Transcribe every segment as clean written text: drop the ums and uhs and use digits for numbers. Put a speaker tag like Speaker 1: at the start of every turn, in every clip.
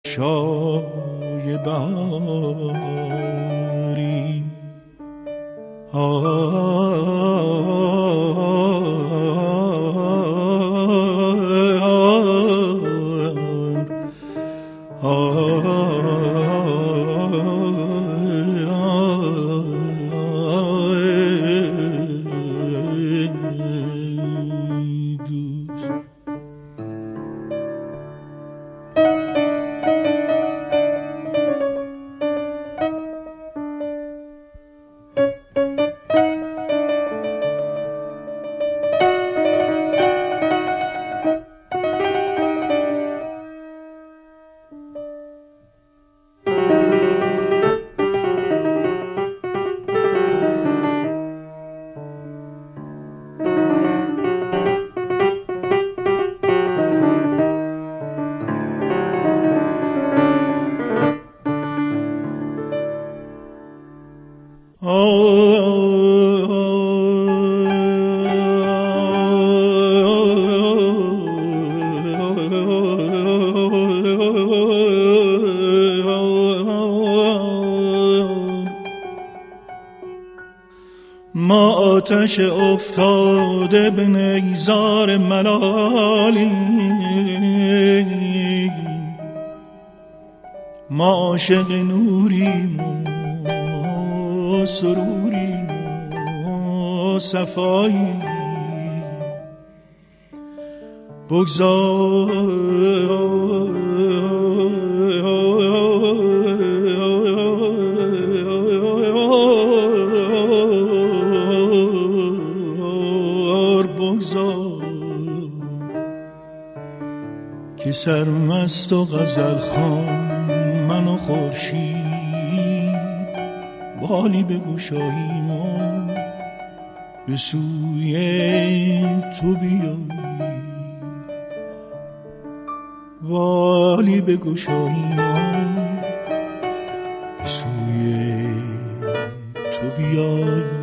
Speaker 1: شای بهاری ما آتش افتاده به نیزار ملالی، ما عاشق نوریم و سروریم و صفاییم. بگذار که سرمست و غزل خوان من و خورشید بالی بگشاییم و به سوی تو بیاییم، بالی بگشاییم و به سوی تو بیاییم.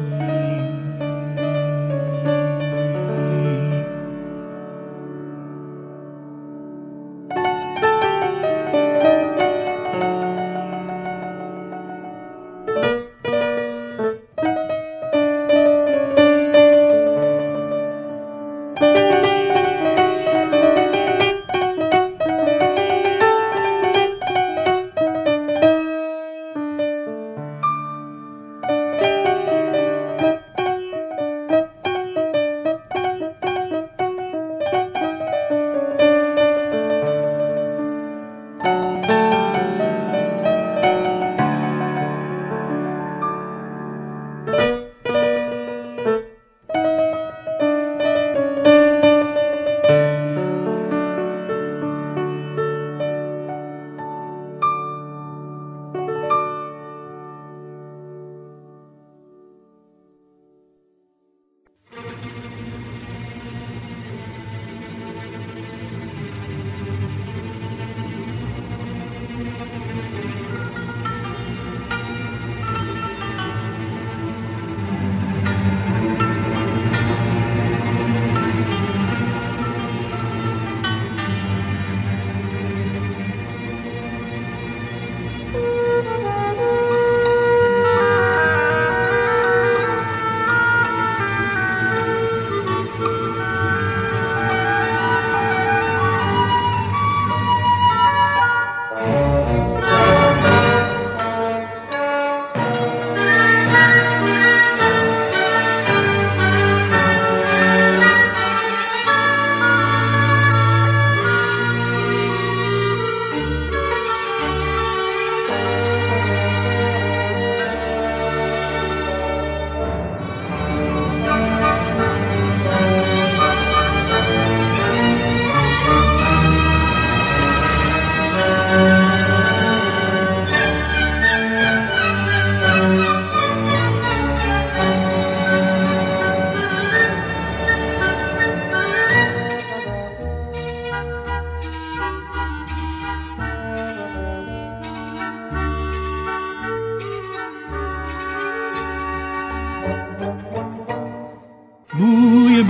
Speaker 1: بوی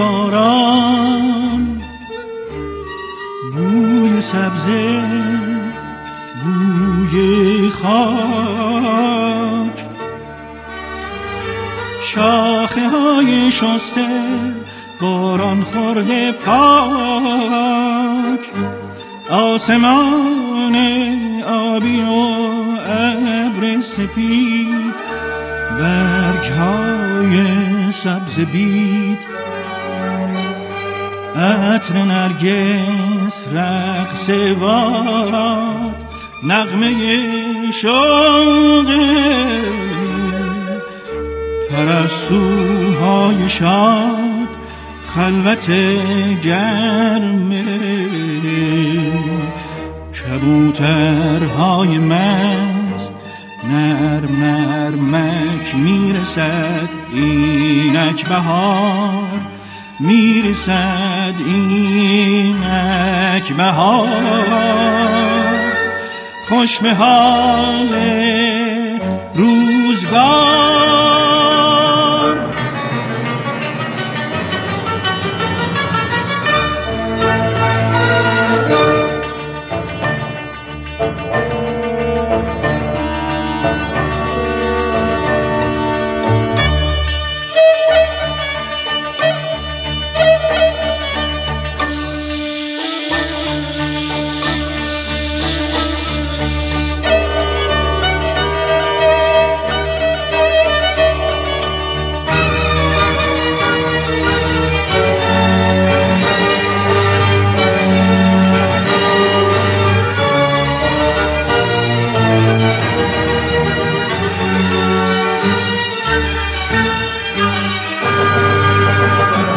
Speaker 1: باران، بوی سبزه، روی خاک، شاخه های شسته باران خورده پاک، آسمان آبی و ابر سپید، برگ های سبز بید، عطر نرگس رقص باد، نغمه شوق پرستوهای شاد، خلوت گرم کبوترهای مست، نرم نرمک میرسد اینک بهار، میرسد اینک بهار، خوش به حال روزگار